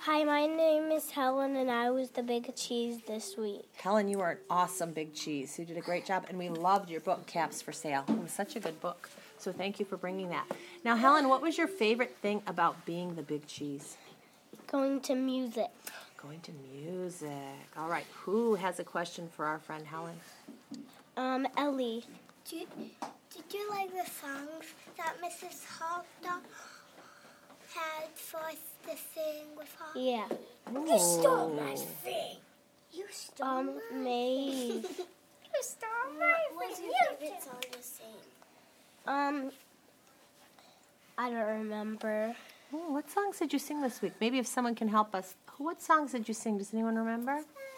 Hi, my name is Helen, and I was the big cheese this week. Helen, you are an awesome big cheese. You did a great job, and we loved your book, Caps for Sale. It was such a good book, so thank you for bringing that. Now, Helen, what was your favorite thing about being the big cheese? Going to music. Going to music. All right, who has a question for our friend Helen? Ellie. Did you like the songs that Mrs. Hofda had for us to sing with her? Yeah. You stole my thing. You stole Maybe. You stole my What's your favorite song to sing? I don't remember. Oh, what songs did you sing this week? Maybe if someone can help us. What songs did you sing? Does anyone remember?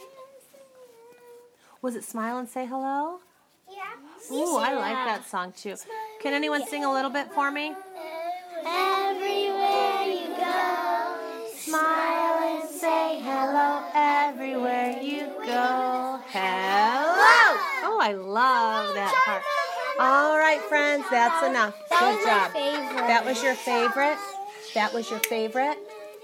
Was it Smile and Say Hello? Yeah. Ooh, I like that song too. Can anyone sing a little bit for me? Everywhere you go, smile and say hello. Everywhere you go, Hello! Oh, I love that part. All right, friends, that's enough. Good job. favorite. That was your favorite? That was your favorite?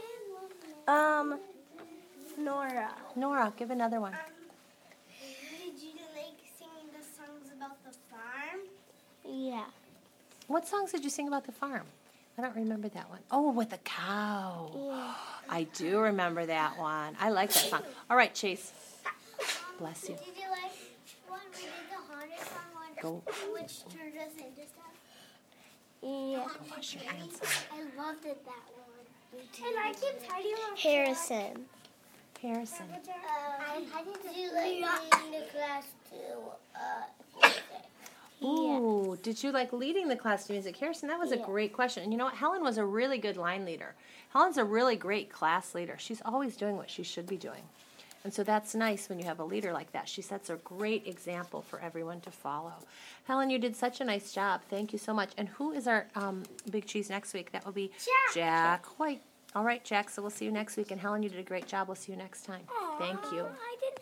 Nora. Nora, give another one. Did you like singing the songs about the farm? Yeah. What songs did you sing about the farm? I don't remember that one. Oh, with the cow. Yeah. I do remember that one. I like that song. All right, Chase. Bless you. Did you like when we did the haunted song which turned us into stuff? Yeah. Go wash your hands. I loved it, that one. And I keep tidying up. Harrison. Harrison. Did you like leading the class to Ooh, did you like leading the class to music? Harrison, that was a great question. And you know what? Helen was a really good line leader. Helen's a really great class leader. She's always doing what she should be doing. And so that's nice when you have a leader like that. She sets a great example for everyone to follow. Helen, you did such a nice job. Thank you so much. And who is our big cheese next week? That will be Jack White. All right, Jack, so we'll see you next week. And Helen, you did a great job. We'll see you next time. Thank you.